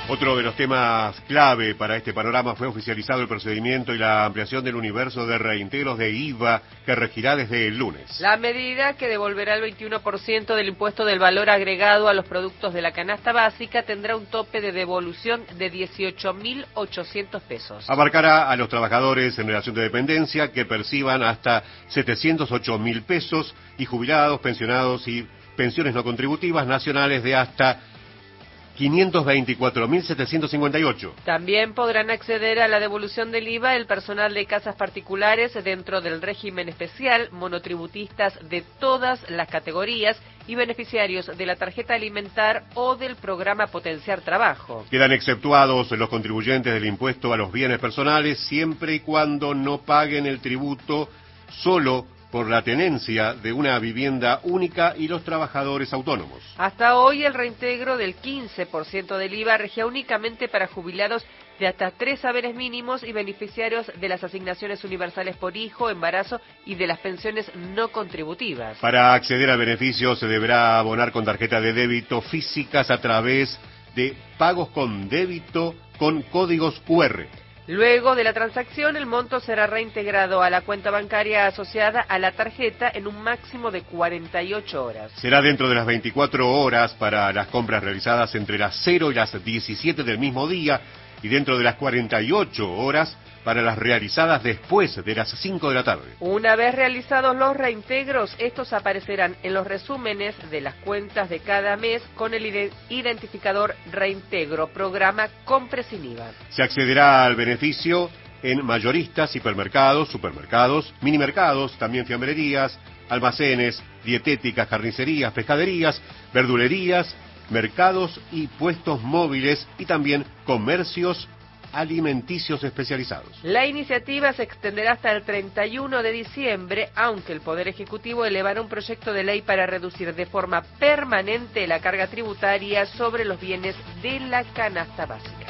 Otro de los temas clave para este panorama fue oficializado el procedimiento y la ampliación del universo de reintegros de IVA que regirá desde el lunes. La medida, que devolverá el 21% del impuesto del valor agregado a los productos de la canasta básica, tendrá un tope de devolución de 18.800 pesos. Abarcará a los trabajadores en relación de dependencia que perciban hasta 708.000 pesos y jubilados, pensionados y pensiones no contributivas nacionales de hasta 524.758. También podrán acceder a la devolución del IVA el personal de casas particulares dentro del régimen especial, monotributistas de todas las categorías y beneficiarios de la tarjeta alimentar o del programa Potenciar Trabajo. Quedan exceptuados los contribuyentes del impuesto a los bienes personales siempre y cuando no paguen el tributo solo por la tenencia de una vivienda única y los trabajadores autónomos. Hasta hoy el reintegro del 15% del IVA regía únicamente para jubilados de hasta 3 saberes mínimos y beneficiarios de las asignaciones universales por hijo, embarazo y de las pensiones no contributivas. Para acceder al beneficio se deberá abonar con tarjeta de débito físicas a través de pagos con débito con códigos QR. Luego de la transacción, el monto será reintegrado a la cuenta bancaria asociada a la tarjeta en un máximo de 48 horas. Será dentro de las 24 horas para las compras realizadas entre las 0 y las 17 del mismo día y dentro de las 48 horas para las realizadas después de las 5 de la tarde. Una vez realizados los reintegros, estos aparecerán en los resúmenes de las cuentas de cada mes con el identificador reintegro, programa Compre sin IVA. Se accederá al beneficio en mayoristas, hipermercados, supermercados, minimercados, también fiambrerías, almacenes, dietéticas, carnicerías, pescaderías, verdulerías, mercados y puestos móviles y también comercios alimenticios especializados. La iniciativa se extenderá hasta el 31 de diciembre, aunque el Poder Ejecutivo elevará un proyecto de ley para reducir de forma permanente la carga tributaria sobre los bienes de la canasta básica.